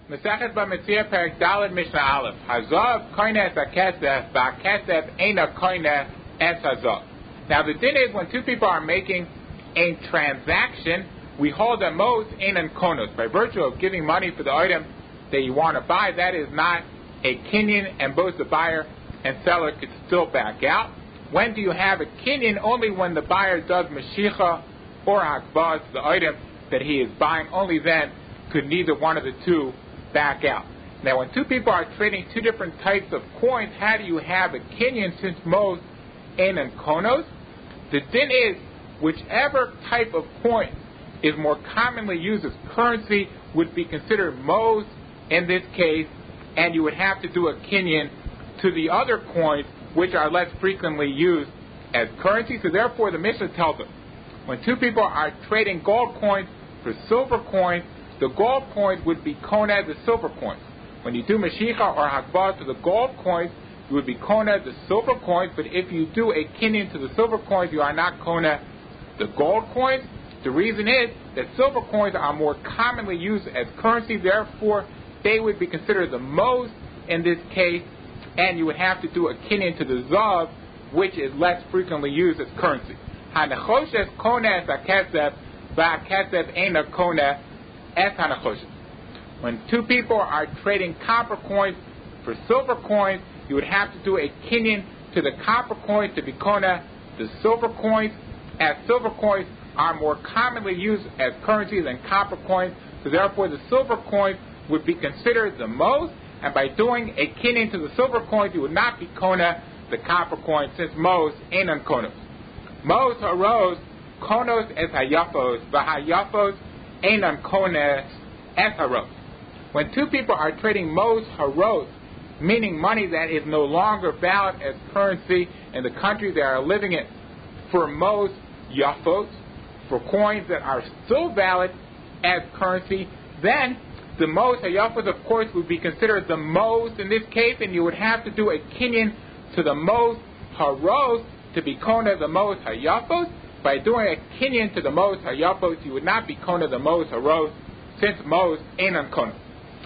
Mesechet B'Metzia Perek Daled Mishnah Aleph. Hazav koine es hakesef, v'hakesef eina koine es hazav. Now the din is when two people are making a transaction, we hold that most einan konos. By virtue of giving money for the item that you want to buy, that is not a kinyan, and both the buyer and seller could still back out. When do you have a kinyan? Only when the buyer does mashicha or hakbah to the item that he is buying. Only then could neither one of the two back out. Now, when two people are trading two different types of coins, how do you have a kinyan since most einan konos? The din is whichever type of coin is more commonly used as currency would be considered most in this case, and you would have to do a kinyan to the other coins which are less frequently used as currency. So therefore the Mishnah tells us when two people are trading gold coins for silver coins, the gold coins would be kona the silver coins. When you do mashicha or hakbah to the gold coins, you would be kona the silver coins, but if you do a kinyan to the silver coins, you are not kona the gold coins. The reason is that silver coins are more commonly used as currency, therefore they would be considered the most in this case, and you would have to do a kinyan to the zav, which is less frequently used as currency. Hanachoshes kona es hakesef, v'hakesef eina kona es hanachoshes. When two people are trading copper coins for silver coins, you would have to do a kinyan to the copper coins to be kona the silver coins, as silver coins are more commonly used as currency than copper coins, so therefore the silver coins would be considered the most, and by doing a kinyan to the silver coins, you would not be kona the copper coins, since most einan konos. Most haros konos es hayafos, v'hayafos einan kones es haros. When two people are trading most haros, meaning money that is no longer valid as currency in the country they are living in, for most yafos, for coins that are still valid as currency, then the most hayafos, of course, would be considered the most in this case, and you would have to do a kinyan to the most haros to be kona the most hayafos. By doing a kinyan to the most hayafos, you would not be kona the most haros, since most einan kona.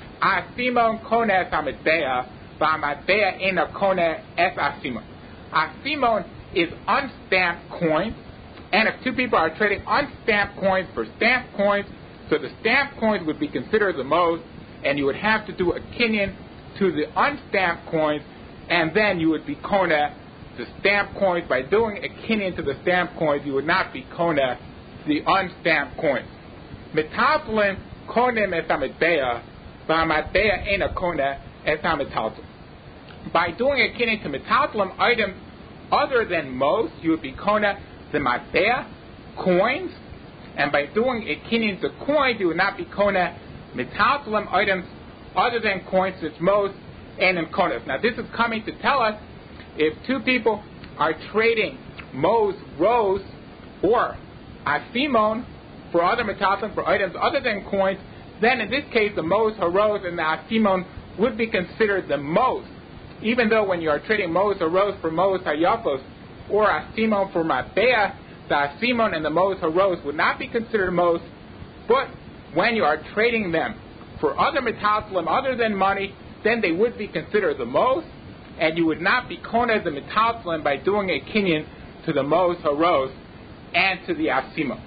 Asimon kona es amatbea, v'amatbea eina kona es asimon. Asimon is unstamped coins, and if two people are trading unstamped coins for stamped coins, so the stamped coins would be considered the most, and you would have to do a kinyan to the unstamped coins, and then you would be kona the stamped coins. By doing a kinyan to the stamped coins, you would not be kona the unstamped coins. Metaltalin konem es amatbea, v'amatbea eina kona es ametaltal. By doing a kinyan to metaltalim items other than most, you would be kona the matbea coins, and by doing a kinyan to coins, you would not be kona metaltalim items other than coins, since most einan konos. Now this is coming to tell us if two people are trading most rows or asimon for other metaltalim for items other than coins, then in this case the most haros and the asimon would be considered the most, even though when you are trading most haros for most hayafos or asimon for matbea, the asimon and the most haros would not be considered most, but when you are trading them for other metaltalim other than money, then they would be considered the most, and you would not be kona the metaltalim by doing a kinyan to the most haros and to the asimon.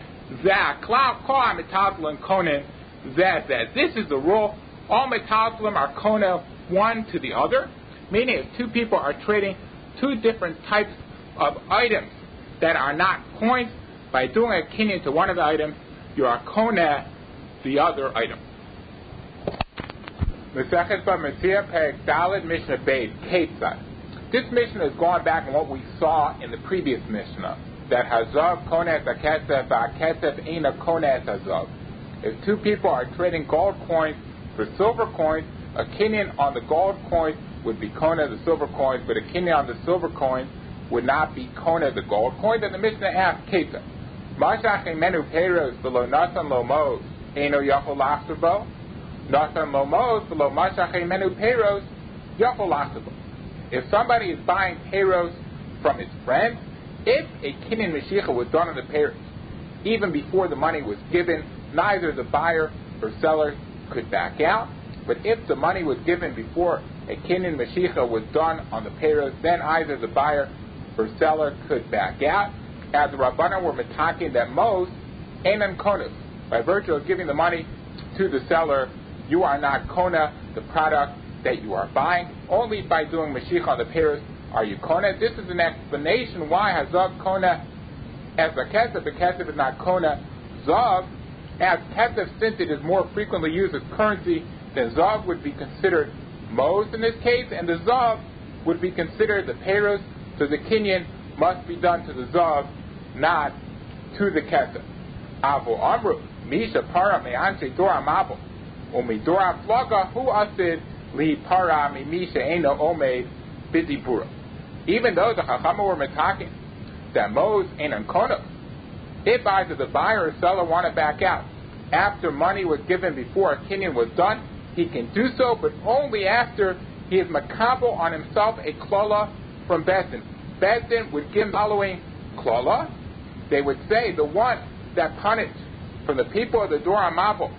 This is the rule. All metaltalim are kona one to the other, meaning if two people are trading two different types of items that are not coins, by doing a kinyan to one of the items, you are kona the other item. Mesechet B'Metzia Perek Daled Mishnah Beis Ketzad. This Mishnah is going back on what we saw in the previous Mishnah, that Hazav kona es hakesef, v'hakesef eina kona es hazav. If two people are trading gold coins for silver coins, a kinyan on the gold coin would be kona the silver coins, but a kinyan on the silver coin would not be kona the gold coin. And the Mishnah asks, Ketzad, Mashach emenu peiros v'lo nasan lo mos, eino yachol lachzer bo? Nasan lo mos v'lo mashach emenu peiros, yachol lachzer bo. If somebody is buying peiros from his friend, if a kinyan mashicha was done on the peiros, even before the money was given, neither the buyer or seller could back out. But if the money was given before a kinyan Mashiach was done on the payros, then either the buyer or seller could back out. As the Rabbanan were metaking that most einan konus. By virtue of giving the money to the seller, you are not kona, the product that you are buying. Only by doing Mashiach on the payros are you kona. This is an explanation why Hazav kona as a kesef. The kesef is not kona. Zav, as kesef, since it is more frequently used as currency, then zav would be considered most in this case, and the zav would be considered the payros. So the kinyan must be done to the zav, not to the kesef. Avo amru misha para me'anche dora mabel umidora flaga hu asid li para mi misha eno omed bidibura. Even though the Chachamim were metaking that Mos ain't unkona, if either the buyer or seller want to back out after money was given before a kinyan was done, he can do so, but only after he is makabel on himself a klala from Bezdin. Bezdin would give the following klala. They would say the one that punished from the people of the Dora Mabel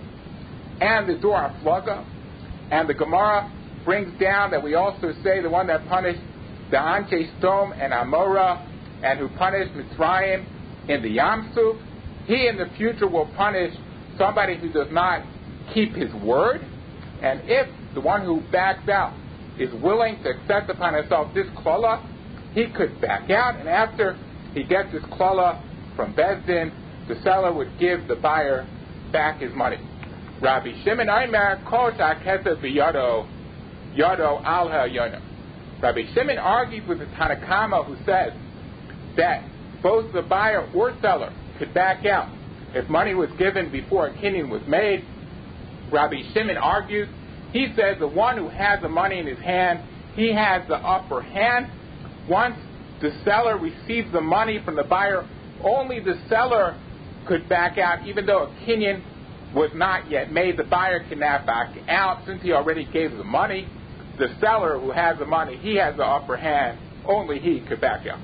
and the Dora Flaga, and the Gemara brings down that we also say the one that punished the Anshe Stom and Amora, and who punished Mitzrayim in the Yam Suf, he in the future will punish somebody who does not keep his word. And if the one who backs out is willing to accept upon himself this klala, he could back out, and after he gets this klala from Bezdin, the seller would give the buyer back his money. Rabbi Shimon Aimer kol sha'kesef b'yado yado al ha'yona. Rabbi Shimon argues with the Tanakama, who says that both the buyer or seller could back out if money was given before a kinyan was made. Rabbi Shimon argues, he says the one who has the money in his hand, he has the upper hand. Once the seller receives the money from the buyer, only the seller could back out, even though a kinyan was not yet made. The buyer cannot back out since he already gave the money. The seller who has the money, he has the upper hand. Only he could back out.